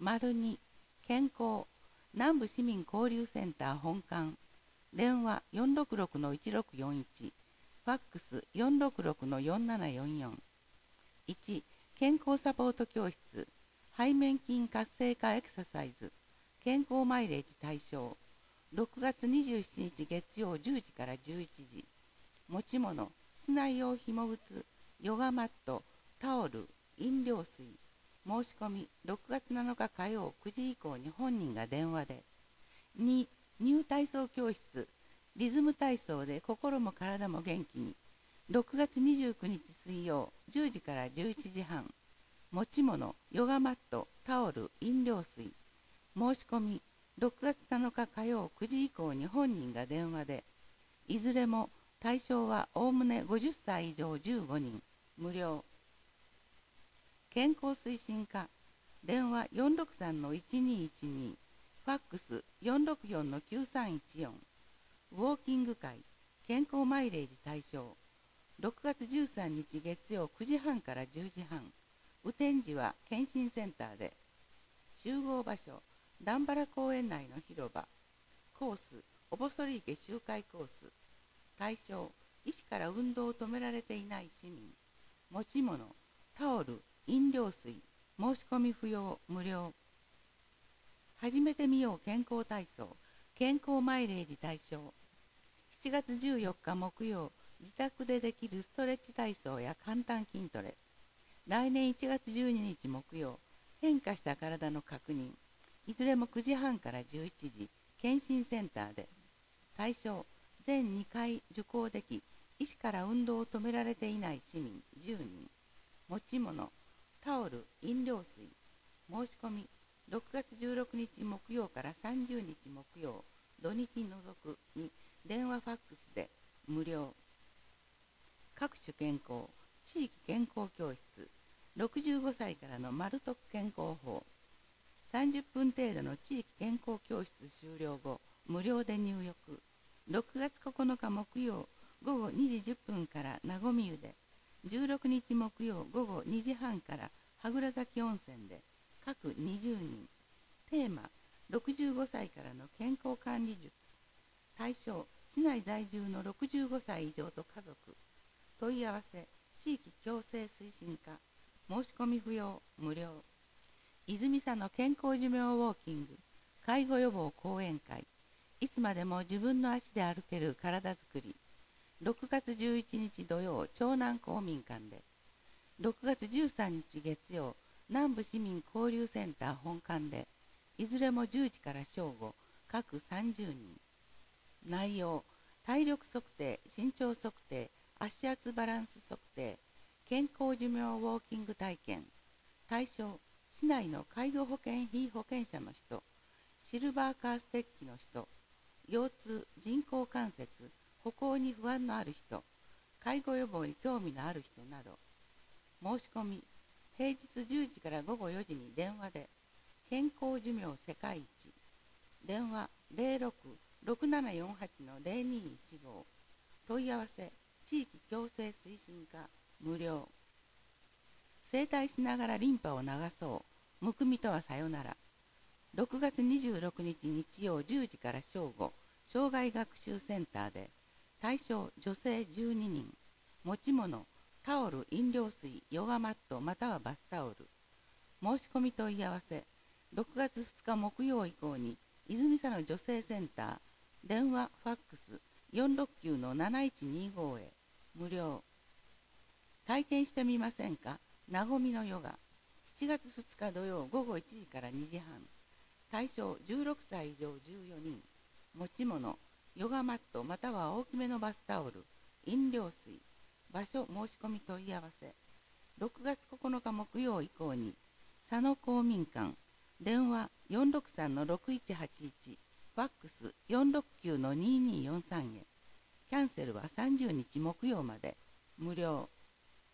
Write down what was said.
2健康南部市民交流センター本館電話466-1641ファックス466-4744 1健康サポート教室背面筋活性化エクササイズ健康マイレージ対象6月27日月曜10時から11時持ち物室内用ひも靴ヨガマットタオル飲料水申し込み6月7日火曜9時以降に本人が電話で2ニュー体操教室リズム体操で心も体も元気に6月29日水曜10時から11時半持ち物ヨガマットタオル飲料水申し込み6月7日火曜9時以降に本人が電話でいずれも対象はおおむね50歳以上15人無料健康推進課電話463-1212ファックス464-9314ウォーキング会健康マイレージ対象6月13日月曜9時半から10時半雨天時は検診センターで集合場所段原公園内の広場コースおぼそり池周回コース対象医師から運動を止められていない市民持ち物タオル飲料水申し込み不要無料始めてみよう健康体操健康マイレージ対象7月14日木曜自宅でできるストレッチ体操や簡単筋トレ来年1月12日木曜変化した体の確認いずれも9時半から11時検診センターで対象全2回受講でき医師から運動を止められていない市民10人持ち物タオル飲料水申し込み6月16日木曜から30日木曜土日除くに電話ファックスで無料各種健康地域健康教室65歳からのマル特健康法30分程度の地域健康教室終了後無料で入浴6月9日木曜午後2時10分からなごみ湯で16日木曜午後2時半から羽倉崎温泉で各20人テーマ65歳からの健康管理術対象市内在住の65歳以上と家族問い合わせ地域共生推進課申し込み不要無料泉佐野健康寿命ウォーキング介護予防講演会いつまでも自分の足で歩ける体づくり6月11日土曜長南公民館で6月13日月曜南部市民交流センター本館でいずれも10時から正午各30人内容体力測定身長測定足圧バランス測定健康寿命ウォーキング体験対象市内の介護保険被保険者の人シルバーカーステッキの人腰痛人工関節歩行に不安のある人介護予防に興味のある人など申し込み平日10時から午後4時に電話で健康寿命世界一電話06-6748-0215問い合わせ地域共生推進課無料整体しながらリンパを流そうむくみとはさよなら6月26日日曜10時から正午障害学習センターで対象女性12人持ち物タオル飲料水ヨガマットまたはバスタオル申し込み問い合わせ6月2日木曜以降に泉佐野女性センター電話ファックス469-7125へ無料体験してみませんかなごみのヨガ7月2日土曜午後1時から2時半対象16歳以上14人持ち物ヨガマットまたは大きめのバスタオル飲料水場所申し込み問い合わせ6月9日木曜以降に佐野公民館電話463-6181ファックス469-2243へキャンセルは30日木曜まで無料